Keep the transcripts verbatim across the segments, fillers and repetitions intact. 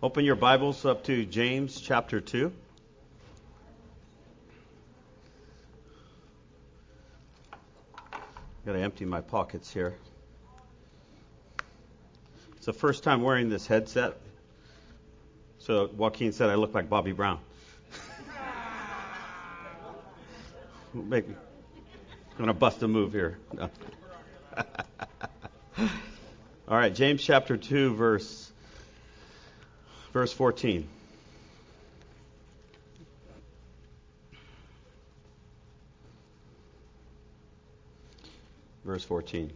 Open your Bibles up to James chapter two. Got to empty my pockets here. It's the first time wearing this headset. So Joaquin said I look like Bobby Brown. Make, I'm going to bust a move here. No. All right, James chapter two, verse verse fourteen. Verse fourteen.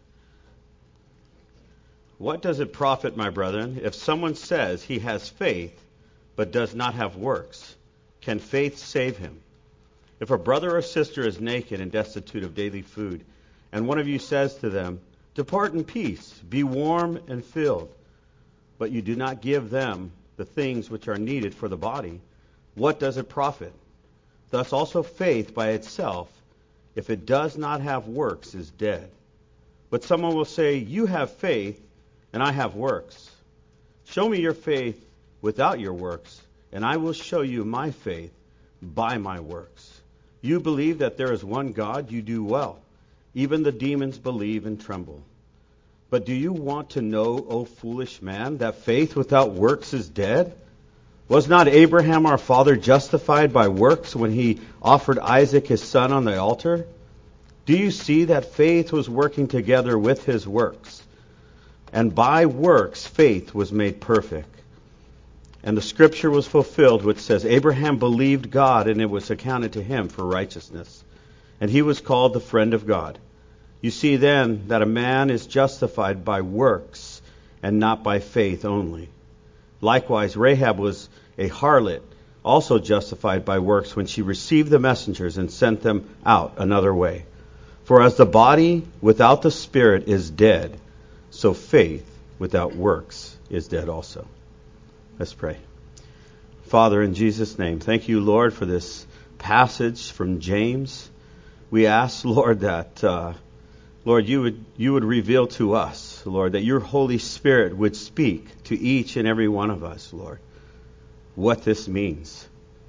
What does it profit, my brethren, if someone says he has faith but does not have works? Can faith save him? If a brother or sister is naked and destitute of daily food, and one of you says to them, "Depart in peace, be warm and filled," but you do not give them the things which are needed for the body, what does it profit? Thus also faith by itself, if it does not have works, is dead. But someone will say, "You have faith, and I have works. Show me your faith without your works, and I will show you my faith by my works. You believe that there is one God, you do well. Even the demons believe and tremble. But do you want to know, O foolish man, that faith without works is dead? Was not Abraham our father justified by works when he offered Isaac his son on the altar? Do you see that faith was working together with his works? And by works faith was made perfect. And the scripture was fulfilled which says, Abraham believed God, and it was accounted to him for righteousness. And he was called the friend of God. You see then that a man is justified by works and not by faith only. Likewise, Rahab was a harlot, also justified by works when she received the messengers and sent them out another way. For as the body without the spirit is dead, so faith without works is dead also. Let's pray. Father, in Jesus' name, thank you, Lord, for this passage from James. We ask, Lord, that... Uh, Lord, you would you would reveal to us, Lord, that your Holy Spirit would speak to each and every one of us, Lord, what this means.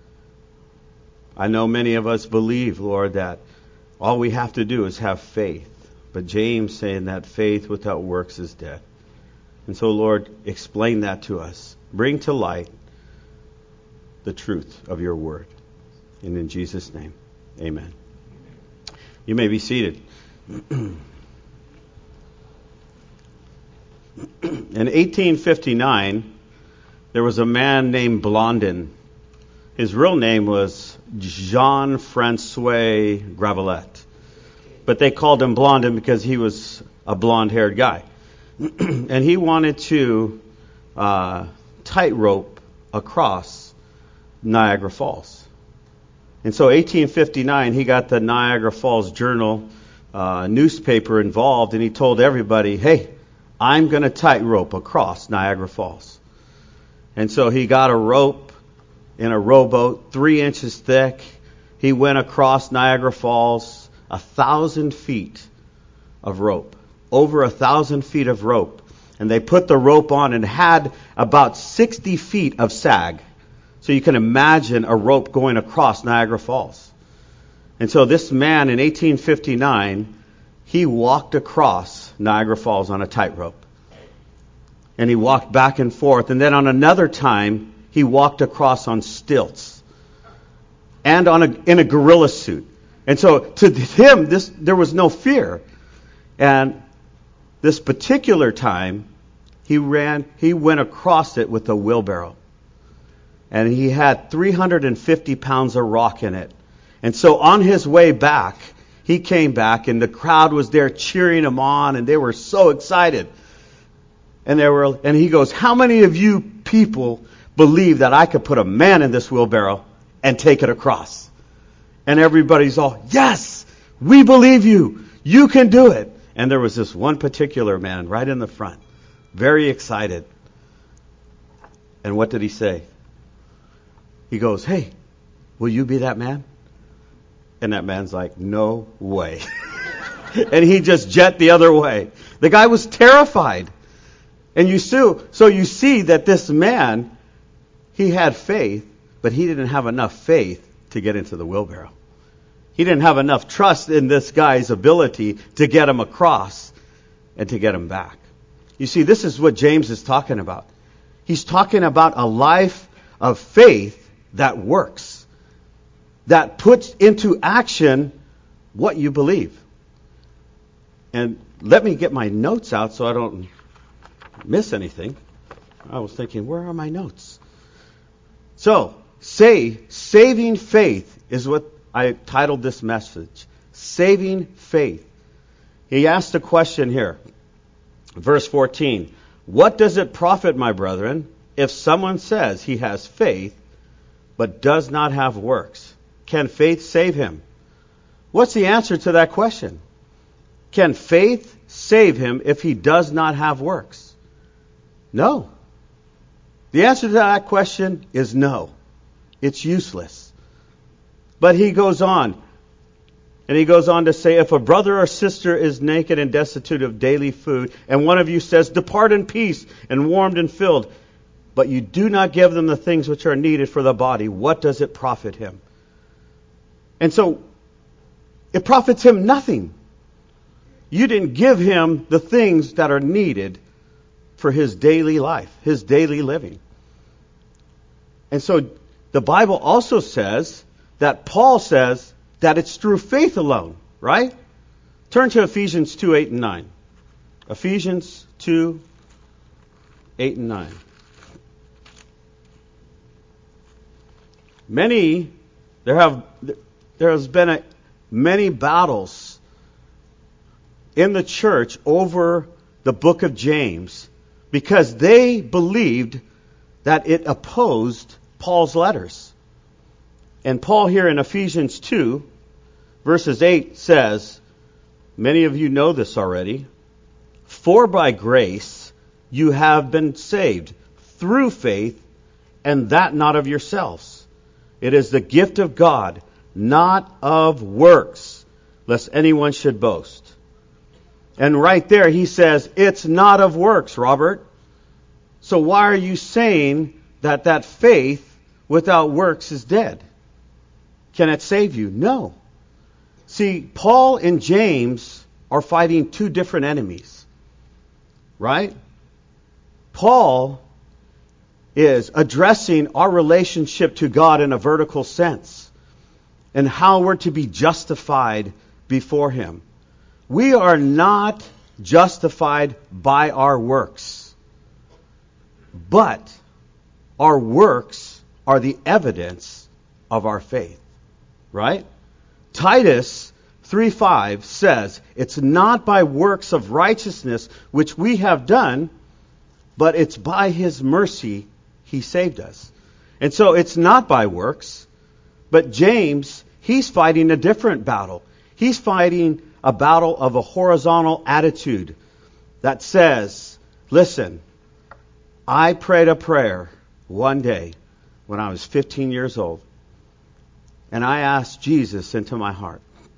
I know many of us believe, Lord, that all we have to do is have faith. But James saying that faith without works is dead. And so, Lord, explain that to us. Bring to light the truth of your word. And in Jesus' name, amen. You may be seated. In eighteen fifty-nine, there was a man named Blondin. His real name was Jean-Francois Gravelet. But they called him Blondin because he was a blonde-haired guy. And he wanted to uh, tightrope across Niagara Falls. And so eighteen fifty-nine, he got the Niagara Falls Journal uh, newspaper involved, and he told everybody, hey, I'm going to tightrope across Niagara Falls. And so he got a rope in a rowboat, three inches thick. He went across Niagara Falls, a thousand feet of rope, over a thousand feet of rope. And they put the rope on and had about sixty feet of sag. So you can imagine a rope going across Niagara Falls. And so this man in eighteen fifty-nine, he walked across Niagara Falls on a tightrope. And he walked back and forth. And then on another time, he walked across on stilts. And on a, in a gorilla suit. And so to him, this there was no fear. And this particular time, he ran, he went across it with a wheelbarrow. And he had three hundred fifty pounds of rock in it. And so on his way back, he came back and the crowd was there cheering him on and they were so excited. And they were, and he goes, how many of you people believe that I could put a man in this wheelbarrow and take it across? And everybody's all, yes, we believe you. You can do it. And there was this one particular man right in the front, very excited. And what did he say? He goes, hey, will you be that man? And that man's like, no way. And he just jet the other way. The guy was terrified. And you see, so you see that this man, he had faith, but he didn't have enough faith to get into the wheelbarrow. He didn't have enough trust in this guy's ability to get him across and to get him back. You see, this is what James is talking about. He's talking about a life of faith that works, that puts into action what you believe. And let me get my notes out so I don't miss anything. I was thinking, where are my notes? So, say, saving faith is what I titled this message. Saving faith. He asked a question here. Verse fourteen. What does it profit, my brethren, if someone says he has faith, but does not have works? Can faith save him? What's the answer to that question? Can faith save him if he does not have works? No. The answer to that question is no. It's useless. But he goes on, and he goes on to say, if a brother or sister is naked and destitute of daily food, and one of you says, depart in peace, and warmed and filled, but you do not give them the things which are needed for the body, what does it profit him? And so, it profits him nothing. You didn't give him the things that are needed for his daily life, his daily living. And so, the Bible also says that Paul says that it's through faith alone, right? Turn to Ephesians two, eight and nine. Ephesians two, eight and nine. Many, there have, there has been a, many battles in the church over the book of James because they believed that it opposed Paul's letters. And Paul here in Ephesians two, verses eight says, many of you know this already, for by grace you have been saved through faith, and that not of yourselves. It is the gift of God, not of works, lest anyone should boast. And right there he says, it's not of works, Robert. So why are you saying that that faith without works is dead? Can it save you? No. See, Paul and James are fighting two different enemies. Right? Paul is addressing our relationship to God in a vertical sense and how we're to be justified before Him. We are not justified by our works, but our works are the evidence of our faith. Right? Titus three five says, it's not by works of righteousness which we have done, but it's by His mercy He saved us. And so it's not by works, but James, he's fighting a different battle. He's fighting a battle of a horizontal attitude that says, listen, I prayed a prayer one day when I was fifteen years old. And I asked Jesus into my heart.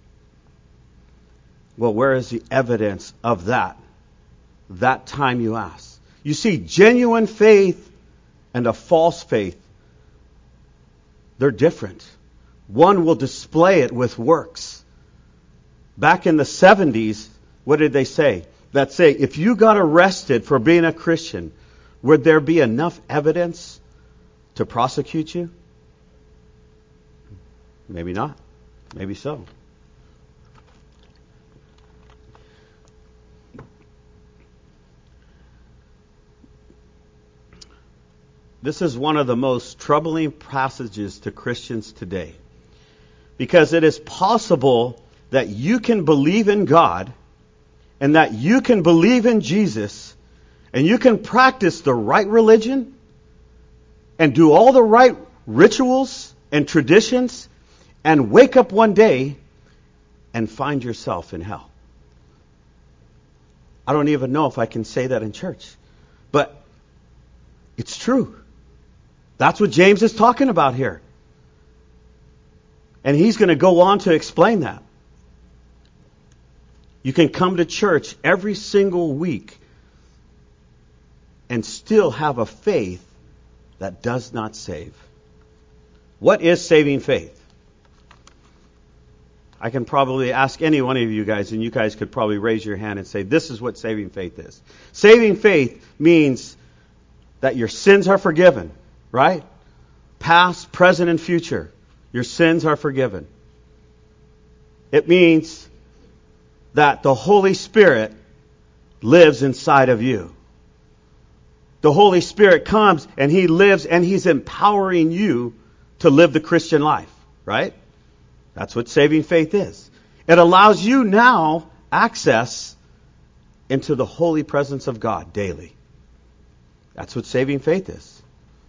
Well, where is the evidence of that? That time you asked. You see, genuine faith and a false faith, they're different. One will display it with works. Back in the seventies, what did they say? That say, if you got arrested for being a Christian, would there be enough evidence to prosecute you? Maybe not. Maybe so. This is one of the most troubling passages to Christians today, because it is possible that you can believe in God and that you can believe in Jesus and you can practice the right religion and do all the right rituals and traditions and wake up one day and find yourself in hell. I don't even know if I can say that in church, but it's true. That's what James is talking about here. And he's going to go on to explain that. You can come to church every single week and still have a faith that does not save. What is saving faith? I can probably ask any one of you guys, and you guys could probably raise your hand and say, this is what saving faith is. Saving faith means that your sins are forgiven, right? Past, present, and future. Your sins are forgiven. It means that the Holy Spirit lives inside of you. The Holy Spirit comes and He lives and He's empowering you to live the Christian life, right? That's what saving faith is. It allows you now access into the holy presence of God daily. That's what saving faith is.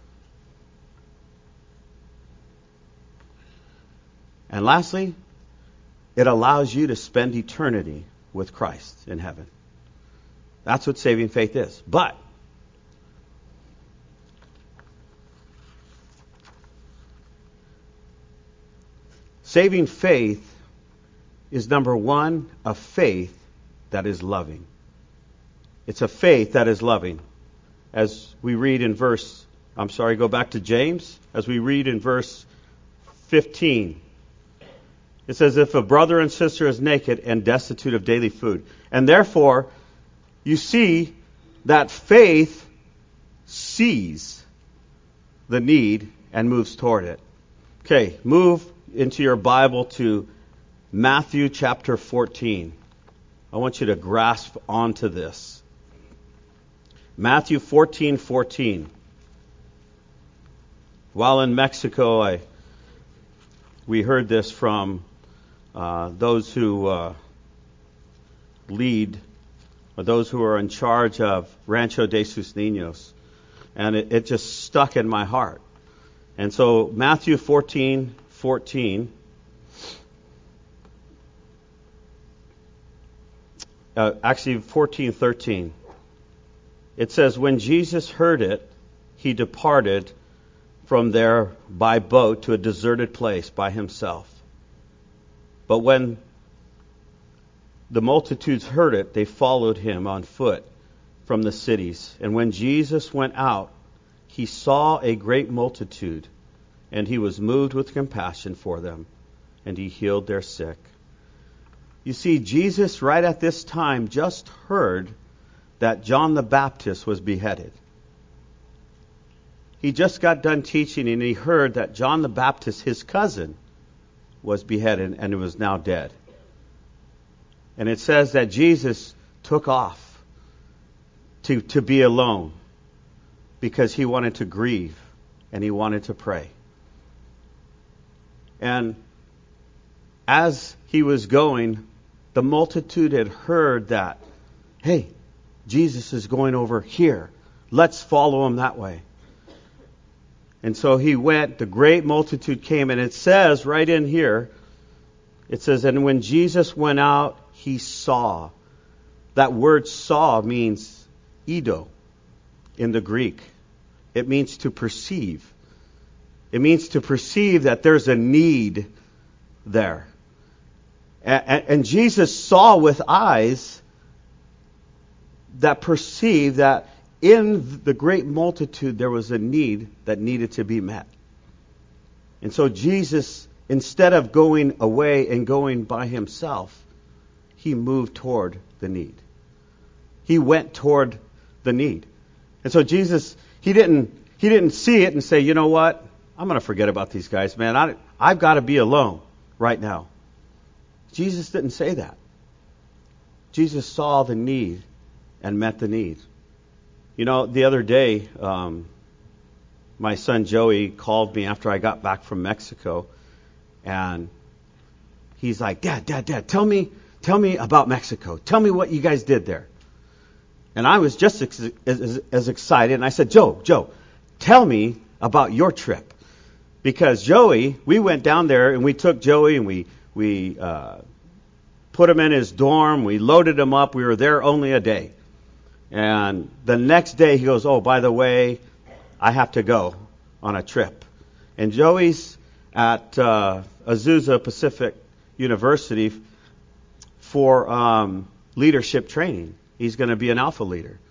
And lastly, it allows you to spend eternity with Christ in heaven. That's what saving faith is. But saving faith is, number one, a faith that is loving. It's a faith that is loving. As we read in verse, I'm sorry, go back to James. As we read in verse fifteen, it says, if a brother and sister is naked and destitute of daily food. And therefore, you see that faith sees the need and moves toward it. Okay, move into your Bible to Matthew chapter fourteen. I want you to grasp onto this. Matthew fourteen fourteen. While in Mexico, I we heard this from uh, those who uh, lead, or those who are in charge of Rancho de sus Niños. And it, it just stuck in my heart. And so Matthew fourteen fourteen, uh, actually fourteen thirteen, it says, when Jesus heard it, He departed from there by boat to a deserted place by Himself. But when the multitudes heard it, they followed Him on foot from the cities. And when Jesus went out, He saw a great multitude, and He was moved with compassion for them, and He healed their sick. You see, Jesus right at this time just heard that John the Baptist was beheaded. He just got done teaching, and he heard that John the Baptist, his cousin, was beheaded and was now dead. And it says that Jesus took off to, to be alone because He wanted to grieve and He wanted to pray. And as He was going, the multitude had heard that, hey, Jesus is going over here. Let's follow Him that way. And so He went, the great multitude came, and it says right in here, it says, and when Jesus went out, He saw. That word saw means eido in the Greek. It means to perceive. It means to perceive that there's a need there. And, and Jesus saw with eyes that perceived that in the great multitude there was a need that needed to be met. And so Jesus, instead of going away and going by Himself, He moved toward the need. He went toward the need. And so Jesus, He didn't He didn't see it and say, you know what? I'm going to forget about these guys, man. I, I've got to be alone right now. Jesus didn't say that. Jesus saw the need and met the need. You know, the other day, um, my son Joey called me after I got back from Mexico, and he's like, Dad, Dad, Dad, tell me, tell me about Mexico. Tell me what you guys did there. And I was just ex- as, as excited, and I said, Joe, Joe, tell me about your trip. Because Joey, we went down there, and we took Joey, and we, we uh, put him in his dorm. We loaded him up. We were there only a day. And the next day he goes, oh, by the way, I have to go on a trip. And Joey's at uh, Azusa Pacific University for um, leadership training. He's going to be an alpha leader.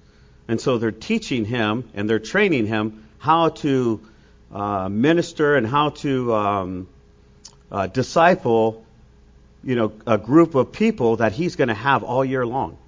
And so they're teaching him and they're training him how to uh, minister and how to um, uh, disciple, you know, a group of people that he's going to have all year long.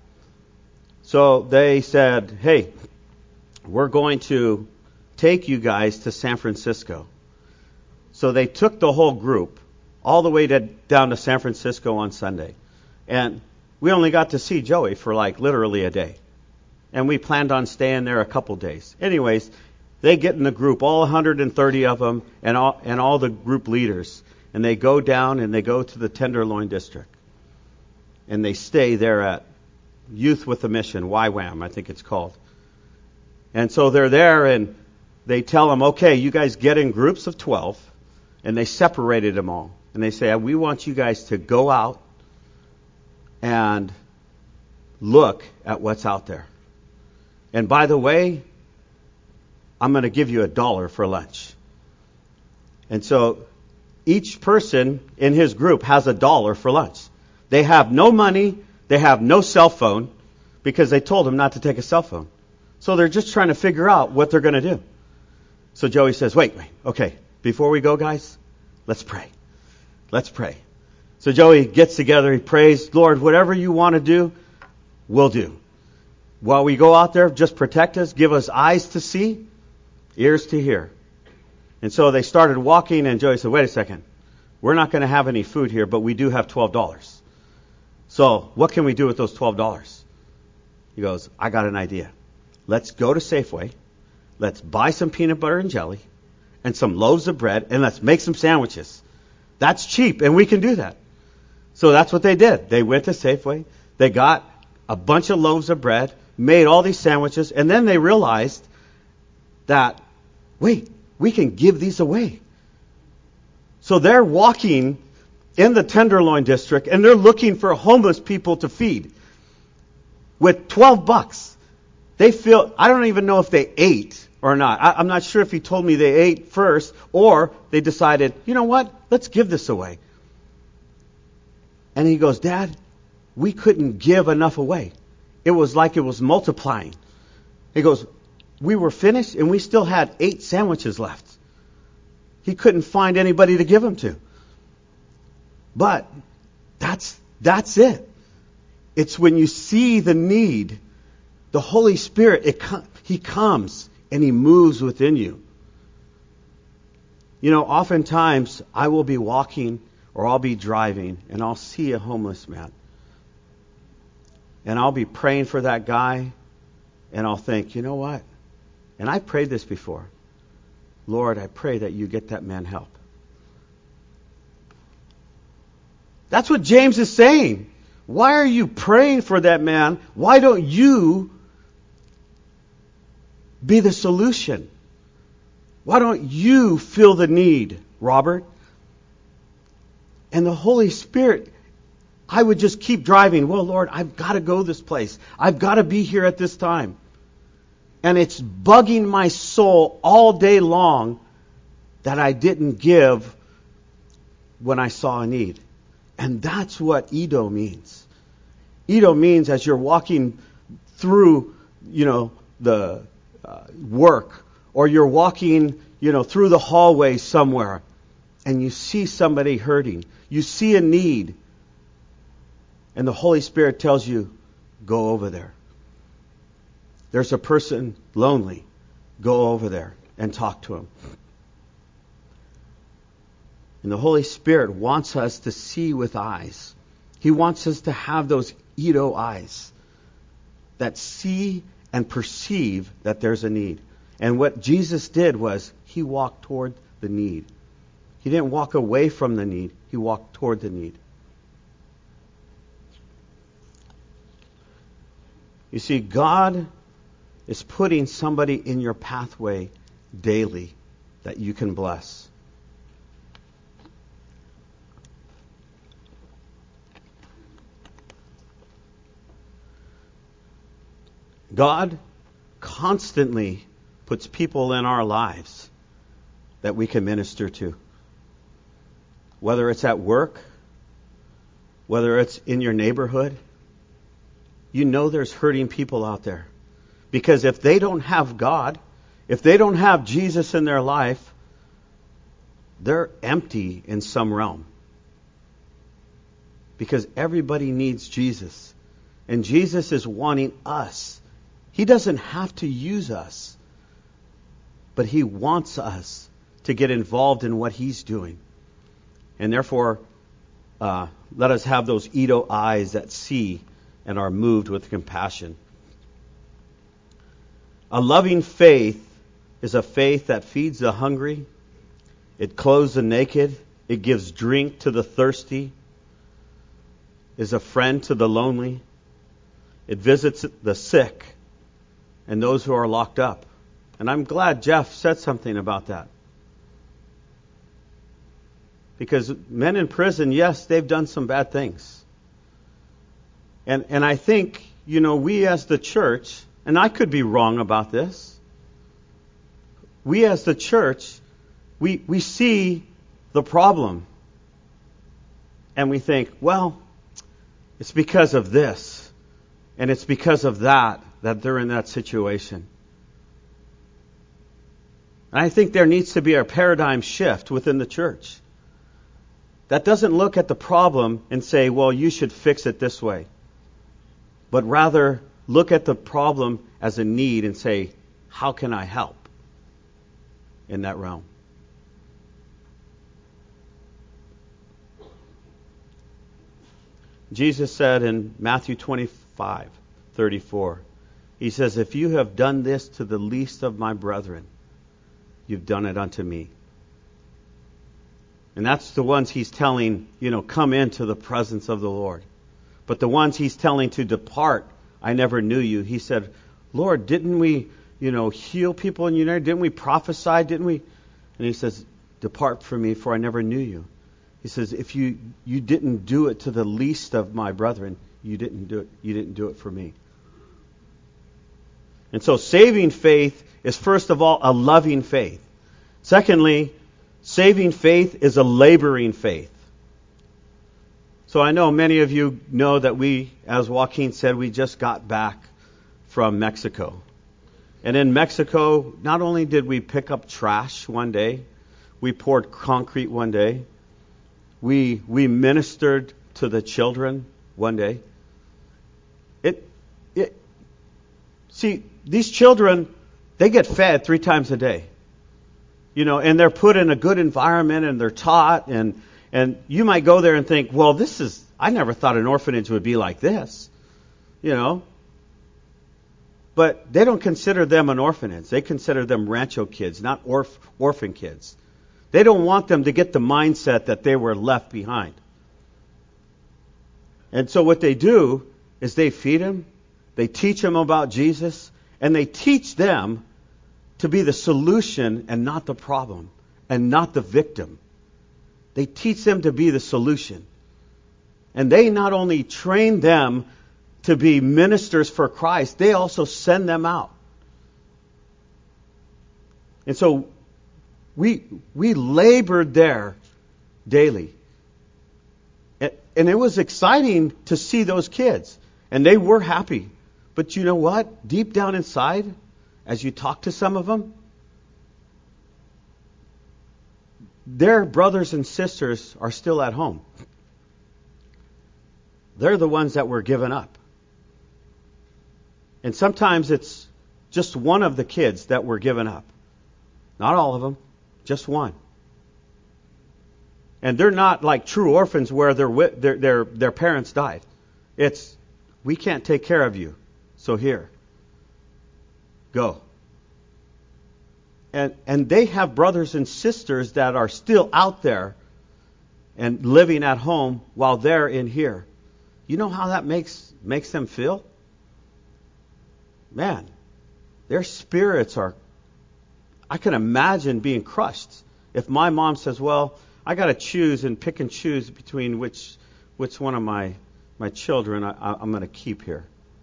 So they said, hey, we're going to take you guys to San Francisco. So they took the whole group all the way to, down to San Francisco on Sunday. And we only got to see Joey for like literally a day. And we planned on staying there a couple days. Anyways, they get in the group, all one hundred thirty of them, and all, and all the group leaders. And they go down and they go to the Tenderloin District. And they stay there at Youth with a Mission, Y WAM, I think it's called. And so they're there and they tell them, okay, you guys get in groups of twelve. And they separated them all. And they say, we want you guys to go out and look at what's out there. And by the way, I'm going to give you a dollar for lunch. And so each person in his group has a dollar for lunch. They have no money. They have no cell phone because they told them not to take a cell phone. So they're just trying to figure out what they're going to do. So Joey says, wait, wait, okay, before we go, guys, let's pray. Let's pray. So Joey gets together, he prays, Lord, whatever you want to do, we'll do. While we go out there, just protect us, give us eyes to see, ears to hear. And so they started walking, and Joey said, wait a second, we're not going to have any food here, but we do have twelve dollars. So what can we do with those twelve dollars? He goes, I got an idea. Let's go to Safeway, let's buy some peanut butter and jelly, and some loaves of bread, and let's make some sandwiches. That's cheap, and we can do that. So that's what they did. They went to Safeway, they got a bunch of loaves of bread, made all these sandwiches, and then they realized that, wait, we can give these away. So they're walking in the Tenderloin District, and they're looking for homeless people to feed with twelve bucks. They feel, I don't even know if they ate or not. I, I'm not sure if he told me they ate first or they decided, you know what, let's give this away. And he goes, Dad, we couldn't give enough away. It was like it was multiplying. He goes, we were finished and we still had eight sandwiches left. He couldn't find anybody to give them to. But that's that's it. It's when you see the need, the Holy Spirit, it, He comes and He moves within you. You know, oftentimes I will be walking or I'll be driving and I'll see a homeless man. And I'll be praying for that guy and I'll think, you know what? And I prayed this before. Lord, I pray that you get that man help. That's what James is saying. Why are you praying for that man? Why don't you be the solution? Why don't you feel the need, Robert? And the Holy Spirit, I would just keep driving. Well, Lord, I've got to go this place. I've got to be here at this time. And it's bugging my soul all day long that I didn't give when I saw a need. And that's what Edo means. Edo means as you're walking through, you know, the uh, work, or you're walking, you know, through the hallway somewhere, and you see somebody hurting, you see a need, and the Holy Spirit tells you, go over there. There's a person lonely. Go over there and talk to him. And the Holy Spirit wants us to see with eyes. He wants us to have those Edo eyes that see and perceive that there's a need. And what Jesus did was He walked toward the need. He didn't walk away from the need. He walked toward the need. You see, God is putting somebody in your pathway daily that you can bless. God constantly puts people in our lives that we can minister to. Whether it's at work, whether it's in your neighborhood, you know there's hurting people out there. Because if they don't have God, if they don't have Jesus in their life, they're empty in some realm. Because everybody needs Jesus. And Jesus is wanting us. He doesn't have to use us, but He wants us to get involved in what He's doing. And therefore, uh, let us have those Edo eyes that see and are moved with compassion. A loving faith is a faith that feeds the hungry, it clothes the naked, it gives drink to the thirsty, is a friend to the lonely, it visits the sick and those who are locked up. And I'm glad Jeff said something about that. Because men in prison, yes, they've done some bad things. And and I think, you know, we as the church, and I could be wrong about this, we as the church, we we see the problem. And we think, well, it's because of this, and it's because of that, that they're in that situation. And I think there needs to be a paradigm shift within the church that doesn't look at the problem and say, well, you should fix it this way. But rather look at the problem as a need and say, how can I help in that realm? Jesus said in Matthew twenty-five thirty-four, He says, if you have done this to the least of my brethren, you've done it unto me. And that's the ones He's telling, you know, come into the presence of the Lord. But the ones He's telling to depart, I never knew you. He said, Lord, didn't we, you know, heal people in your name? Didn't we prophesy? Didn't we? And He says, depart from me, for I never knew you. He says, if you, you didn't do it to the least of my brethren, you didn't do it. You didn't do it for me. And so saving faith is first of all a loving faith. Secondly, saving faith is a laboring faith. So I know many of you know that we, as Joaquin said, we just got back from Mexico. And in Mexico, not only did we pick up trash one day, we poured concrete one day, we we ministered to the children one day. It it see, these children, they get fed three times a day. You know, and they're put in a good environment and they're taught, and and you might go there and think, well, this is, I never thought an orphanage would be like this. You know. But they don't consider them an orphanage. They consider them rancho kids, not orf, orphan kids. They don't want them to get the mindset that they were left behind. And so what they do is they feed them, they teach them about Jesus, and they teach them to be the solution and not the problem, and not the victim. They teach them to be the solution. And they not only train them to be ministers for Christ, they also send them out. And so we we labored there daily. And, and it was exciting to see those kids. And they were happy. But you know what? Deep down inside, as you talk to some of them, their brothers and sisters are still at home. They're the ones that were given up. And sometimes it's just one of the kids that were given up. Not all of them, just one. And they're not like true orphans where their their their, their parents died. It's, we can't take care of you, so here, go. And and they have brothers and sisters that are still out there and living at home while they're in here. You know how that makes makes them feel? Man, their spirits are, I can imagine being crushed. If my mom says, well, I got to choose and pick and choose between which which one of my, my children I, I'm going to keep here.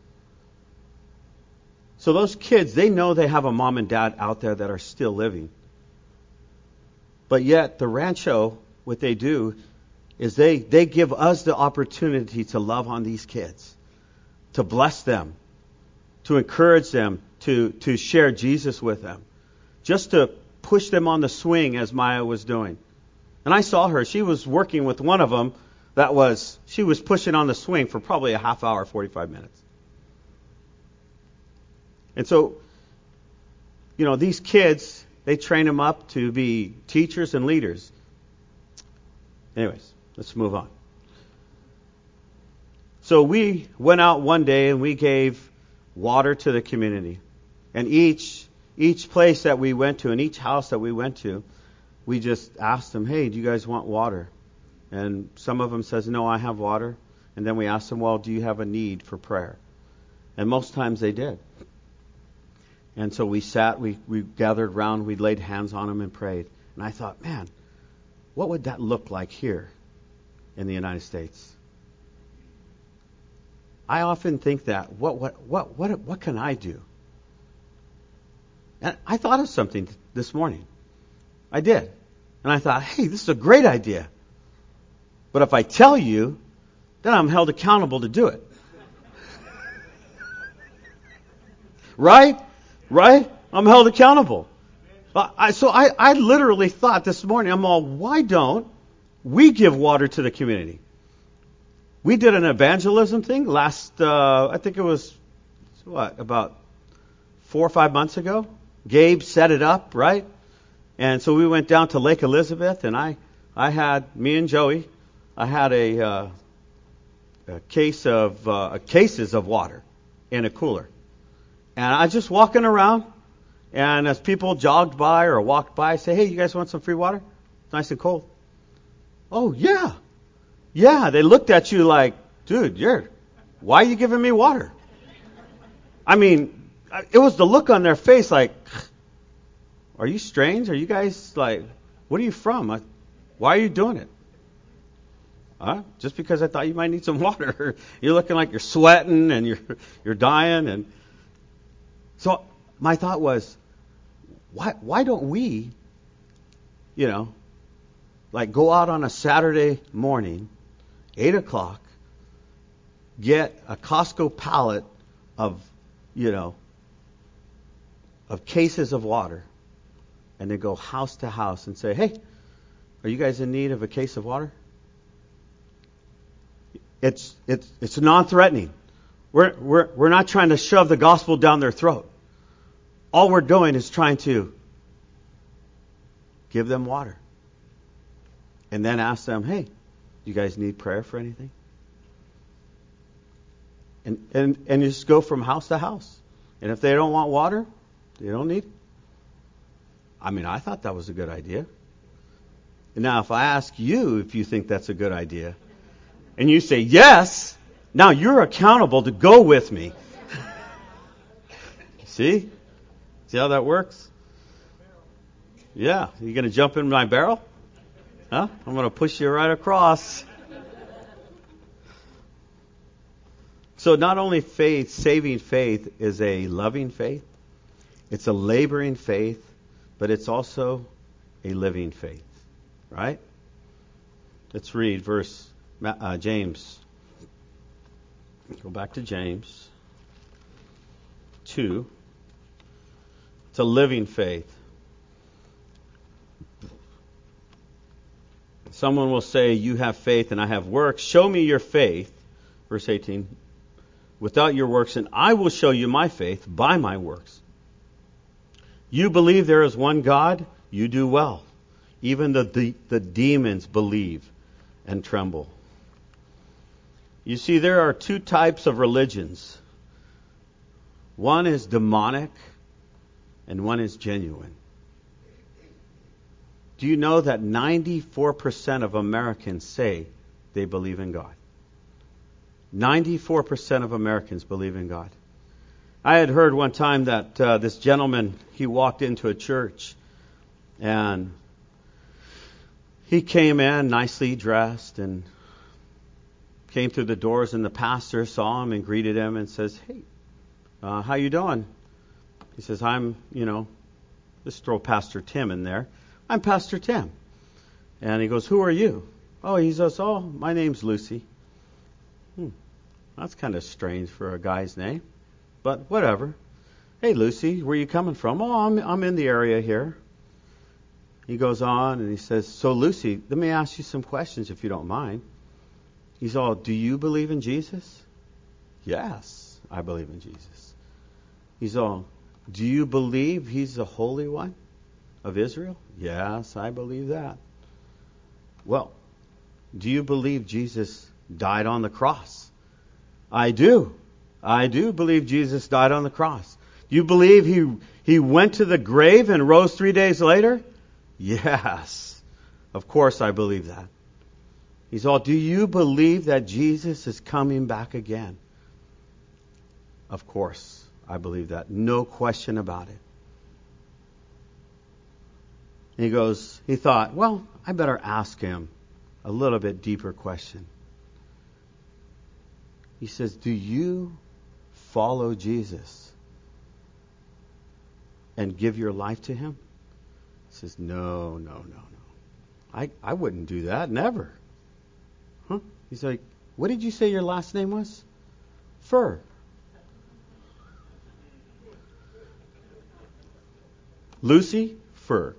So those kids, they know they have a mom and dad out there that are still living. But yet the rancho, what they do is they, they give us the opportunity to love on these kids, to bless them, to encourage them, to, to share Jesus with them, just to push them on the swing as Maya was doing. And I saw her. She was working with one of them that was, she was pushing on the swing for probably a half hour, forty-five minutes. And so, you know, these kids, they train them up to be teachers and leaders. Anyways, let's move on. So we went out one day and we gave water to the community. And each each place that we went to and each house that we went to, we just asked them, hey, do you guys want water? And some of them says, no, I have water. And then we asked them, well, do you have a need for prayer? And most times they did. And so we sat, we, we gathered around, we laid hands on them and prayed. And I thought, man, what would that look like here in the United States? I often think that, what what what what what can I do? And I thought of something this morning. I did. And I thought, hey, this is a great idea. But if I tell you, then I'm held accountable to do it. Right? Right? I'm held accountable. I, so I, I literally thought this morning, I'm all, why don't we give water to the community? We did an evangelism thing last, uh, I think it was, what, about four or five months ago? Gabe set it up, right? And so we went down to Lake Elizabeth, and I, I had, me and Joey, I had a, uh, a case of, uh, cases of water in a cooler. And I was just walking around, and as people jogged by or walked by, I say, hey, you guys want some free water? It's nice and cold. Oh, yeah. Yeah, they looked at you like, dude, you're, why are you giving me water? I mean, it was the look on their face like, are you strange? Are you guys like, what are you from? Why are you doing it? Huh? Just because I thought you might need some water. You're looking like you're sweating and you're you're dying. And so my thought was, why why don't we, you know, like go out on a Saturday morning, eight o'clock, get a Costco pallet of, you know, of cases of water, and then go house to house and say, hey, are you guys in need of a case of water? It's it's it's non-threatening. We're we're we're not trying to shove the gospel down their throat. All we're doing is trying to give them water. And then ask them, hey, you guys need prayer for anything? And and and you just go from house to house. And if they don't want water, they don't need it. I mean, I thought that was a good idea. And now if I ask you if you think that's a good idea, and you say yes, now you're accountable to go with me. See? See how that works? Yeah. You going to jump in my barrel? Huh? I'm going to push you right across. So not only faith, saving faith is a loving faith, it's a laboring faith, but it's also a living faith. Right? Let's read verse uh, James. Go back to James two. It's a living faith. Someone will say, you have faith and I have works. Show me your faith, verse eighteen, without your works, and I will show you my faith by my works. You believe there is one God, you do well. Even the, the, the demons believe and tremble. You see, there are two types of religions. One is demonic and one is genuine. Do you know that ninety-four percent of Americans say they believe in God? ninety-four percent of Americans believe in God. I had heard one time that uh, this gentleman, he walked into a church and he came in nicely dressed and came through the doors, and the pastor saw him and greeted him and says, hey, uh, how you doing? He says, I'm, you know, let's throw Pastor Tim in there. I'm Pastor Tim. And he goes, who are you? Oh, he says, oh, my name's Lucy. Hmm, that's kind of strange for a guy's name, but whatever. Hey, Lucy, where are you coming from? Oh, I'm, I'm in the area here. He goes on and he says, so Lucy, let me ask you some questions if you don't mind. He's all, do you believe in Jesus? Yes, I believe in Jesus. He's all, do you believe he's the Holy One of Israel? Yes, I believe that. Well, do you believe Jesus died on the cross? I do. I do believe Jesus died on the cross. Do you believe he he went to the grave and rose three days later? Yes. Of course I believe that. He's all, do you believe that Jesus is coming back again? Of course I believe that. No question about it. He goes, he thought, well, I better ask him a little bit deeper question. He says, do you follow Jesus and give your life to him? He says, no, no, no, no. I, I wouldn't do that, never. Huh? He's like, what did you say your last name was? Fur. Lucy Fur.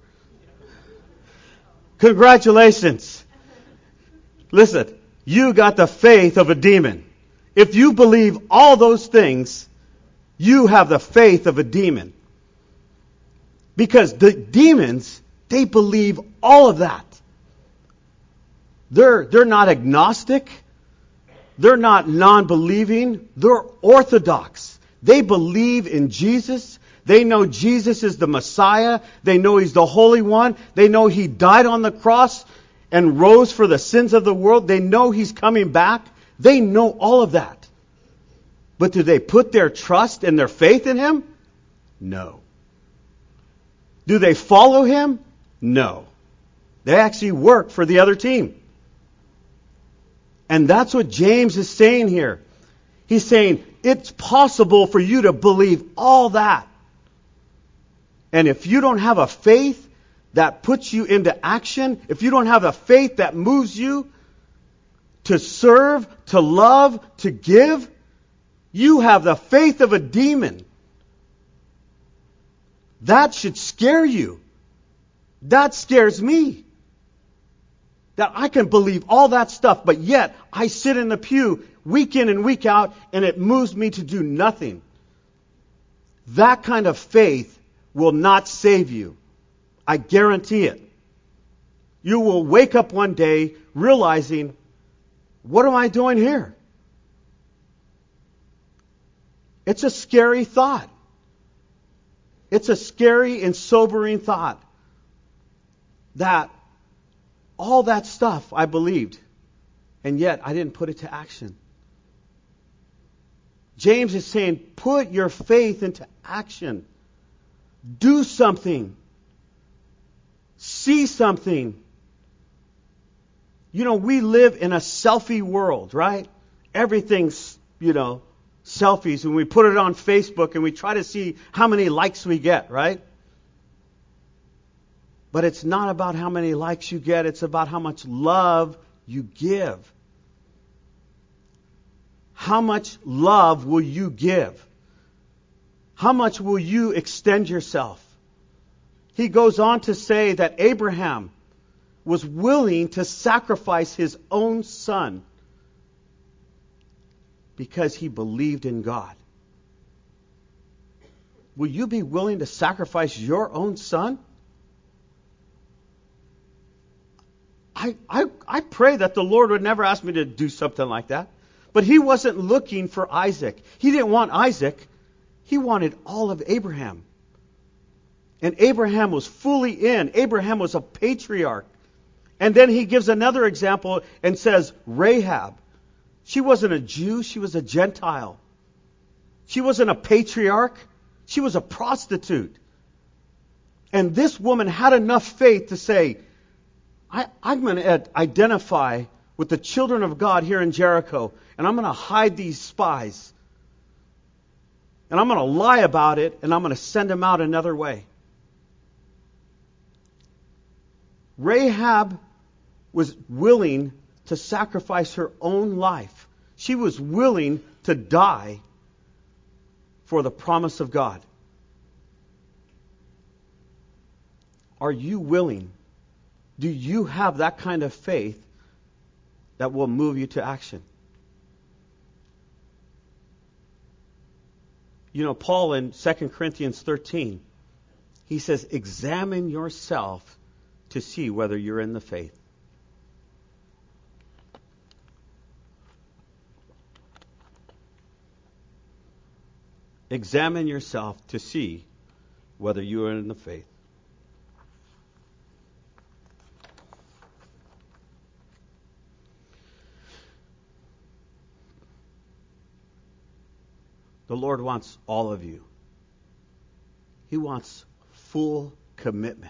Congratulations. Listen, you got the faith of a demon. If you believe all those things, you have the faith of a demon. Because the demons, they believe all of that. They're, they're not agnostic. They're not non-believing. They're orthodox. They believe in Jesus. They know Jesus is the Messiah. They know He's the Holy One. They know He died on the cross and rose for the sins of the world. They know He's coming back. They know all of that. But do they put their trust and their faith in Him? No. Do they follow Him? No. They actually work for the other team. And that's what James is saying here. He's saying it's possible for you to believe all that. And if you don't have a faith that puts you into action, if you don't have a faith that moves you to serve, to love, to give, you have the faith of a demon. That should scare you. That scares me. That I can believe all that stuff, but yet I sit in the pew week in and week out and it moves me to do nothing. That kind of faith will not save you. I guarantee it. You will wake up one day realizing, what am I doing here? It's a scary thought. It's a scary and sobering thought that all that stuff I believed, and yet I didn't put it to action. James is saying, put your faith into action. Do something. See something. You know, we live in a selfie world, right? Everything's, you know, selfies, and we put it on Facebook and we try to see how many likes we get, right? But it's not about how many likes you get, it's about how much love you give. How much love will you give? How much will you extend yourself? He goes on to say that Abraham was willing to sacrifice his own son because he believed in God. Will you be willing to sacrifice your own son? I, I, I pray that the Lord would never ask me to do something like that. But he wasn't looking for Isaac. He didn't want Isaac. He wanted all of Abraham. And Abraham was fully in. Abraham was a patriarch. And then he gives another example and says, Rahab. She wasn't a Jew. She was a Gentile. She wasn't a patriarch. She was a prostitute. And this woman had enough faith to say, I, I'm going to identify with the children of God here in Jericho, and I'm going to hide these spies. And I'm going to lie about it, and I'm going to send them out another way. Rahab was willing to sacrifice her own life. She was willing to die for the promise of God. Are you willing? Do you have that kind of faith that will move you to action? You know, Paul in Second Corinthians thirteen, he says, examine yourself to see whether you're in the faith. Examine yourself to see whether you are in the faith. The Lord wants all of you. He wants full commitment.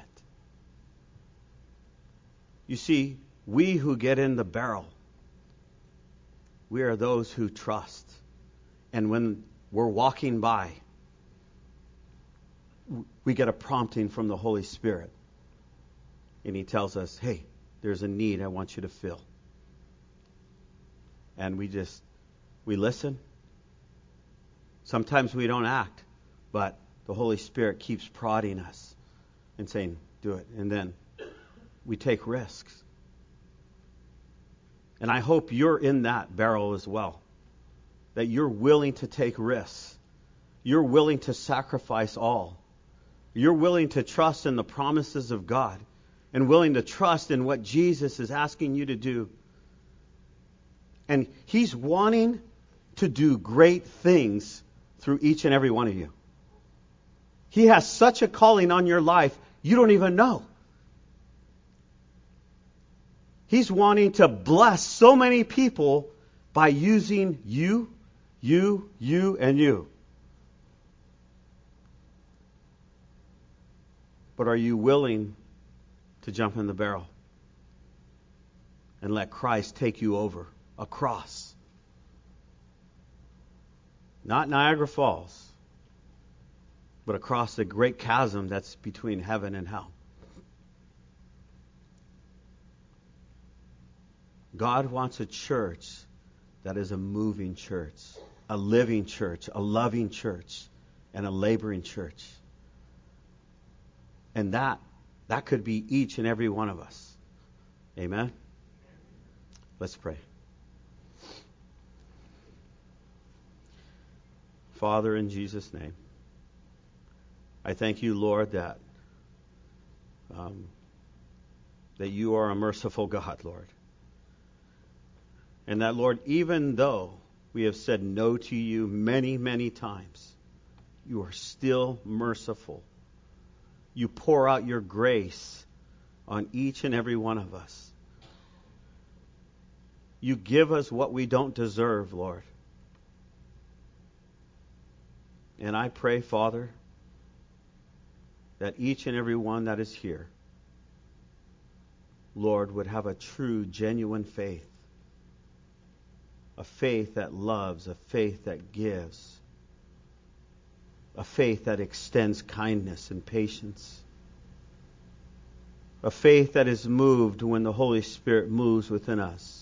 You see, we who get in the barrel, we are those who trust. And when we're walking by, we get a prompting from the Holy Spirit. And He tells us, hey, there's a need I want you to fill. And we just, we listen. Sometimes we don't act, but the Holy Spirit keeps prodding us and saying, do it. And then we take risks. And I hope you're in that barrel as well. That you're willing to take risks. You're willing to sacrifice all. You're willing to trust in the promises of God and willing to trust in what Jesus is asking you to do. And He's wanting to do great things through each and every one of you. He has such a calling on your life, you don't even know. He's wanting to bless so many people by using you, you, you, and you. But are you willing to jump in the barrel and let Christ take you over across? Not Niagara Falls, but across the great chasm that's between heaven and hell. God wants a church that is a moving church, a living church, a loving church, and a laboring church. And that, that could be each and every one of us. Amen? Let's pray. Father, in Jesus' name, I thank you, Lord, that um, that you are a merciful God, Lord. And that, Lord, even though we have said no to you many, many times, you are still merciful. You pour out your grace on each and every one of us. You give us what we don't deserve, Lord. And I pray, Father, that each and every one that is here, Lord, would have a true, genuine faith. A faith that loves, a faith that gives, a faith that extends kindness and patience, a faith that is moved when the Holy Spirit moves within us.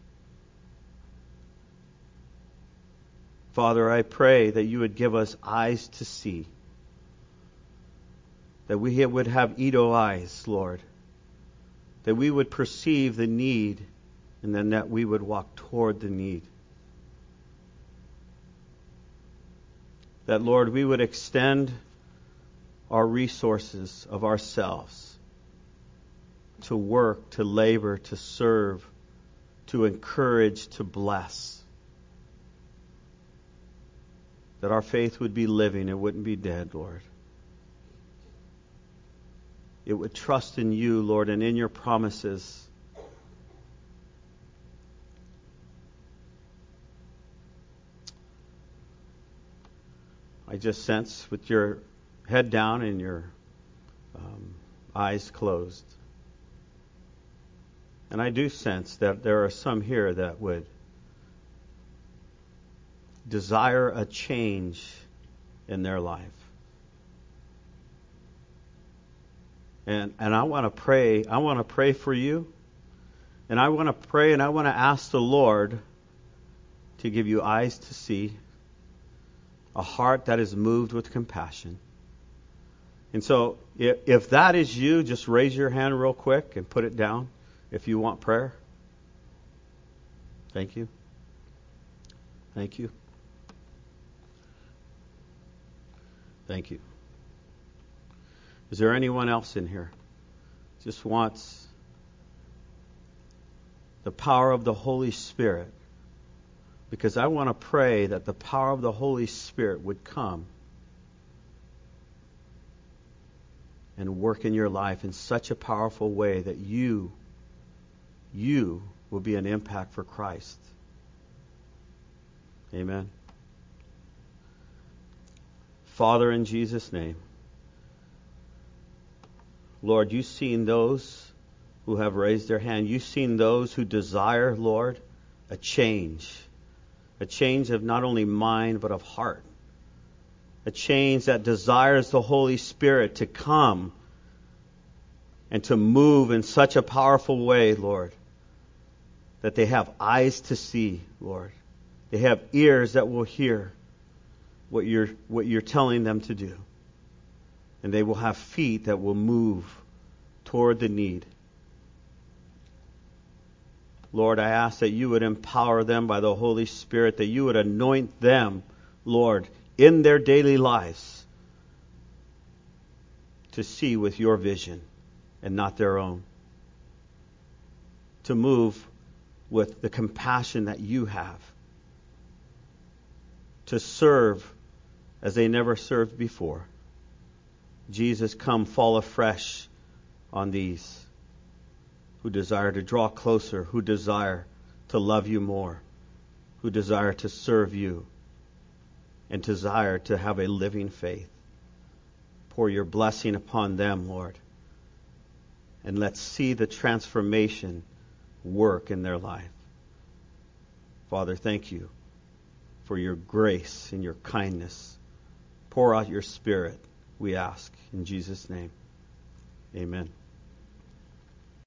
Father, I pray that you would give us eyes to see, that we would have Edo eyes, Lord, that we would perceive the need, and then that we would walk toward the need. That, Lord, we would extend our resources of ourselves to work, to labor, to serve, to encourage, to bless. That our faith would be living, it wouldn't be dead, Lord. It would trust in you, Lord, and in your promises. I just sense with your head down and your um, eyes closed. And I do sense that there are some here that would desire a change in their life. And and I want to pray, I want to pray for you. And I want to pray and I want to ask the Lord to give you eyes to see, a heart that is moved with compassion, And so if, if that is you, just raise your hand real quick and put it down if you want prayer. Thank you. Thank you. Thank you. Is there anyone else in here just wants the power of the Holy Spirit? Because I want to pray that the power of the Holy Spirit would come and work in your life in such a powerful way that you, you will be an impact for Christ. Amen. Father, in Jesus' name, Lord, you've seen those who have raised their hand. You've seen those who desire, Lord, a change. A change of not only mind, but of heart. A change that desires the Holy Spirit to come and to move in such a powerful way, Lord, that they have eyes to see, Lord. They have ears that will hear what you're, what you're telling them to do. And they will have feet that will move toward the need. Lord, I ask that you would empower them by the Holy Spirit, that you would anoint them, Lord, in their daily lives to see with your vision and not their own. To move with the compassion that you have. To serve as they never served before. Jesus, come fall afresh on these who desire to draw closer, who desire to love you more, who desire to serve you, and desire to have a living faith. Pour your blessing upon them, Lord, and let's see the transformation work in their life. Father, thank you for your grace and your kindness. Pour out your Spirit, we ask, in Jesus' name. Amen.